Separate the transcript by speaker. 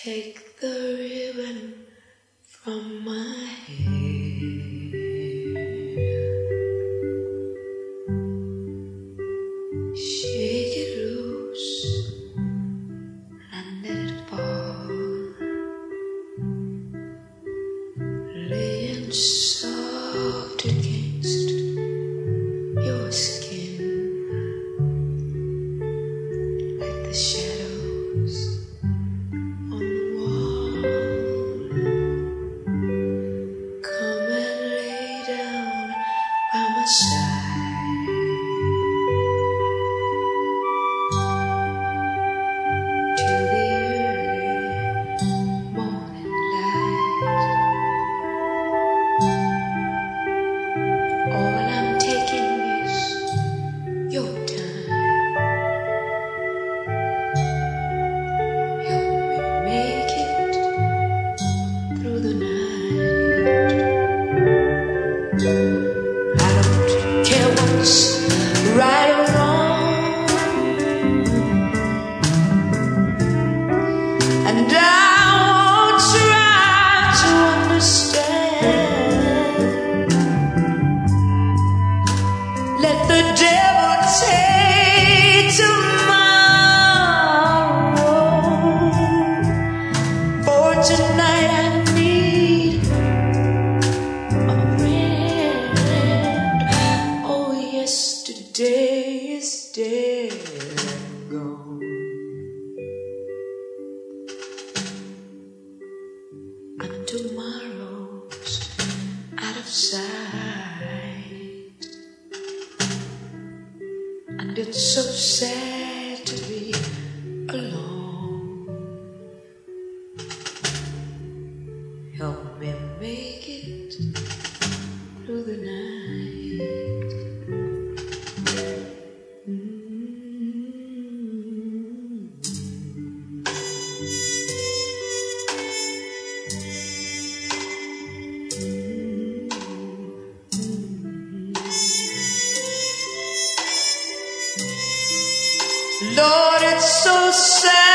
Speaker 1: Take the ribbon from my hair, shake it loose and let it fall, laying soft against your skin like the shadows on the wall. Come and lay down by my side, till the early morning light. All I'm taking is your time. Help me make it through the night. I don't care what's right or wrong, and I won't try to understand. Let the devil take tomorrow, for tonight I need a friend. Oh, yesterday is dead and gone, and tomorrow's out of sight. And it's so sad to be alone. Help me make it through the night. Lord, it's so sad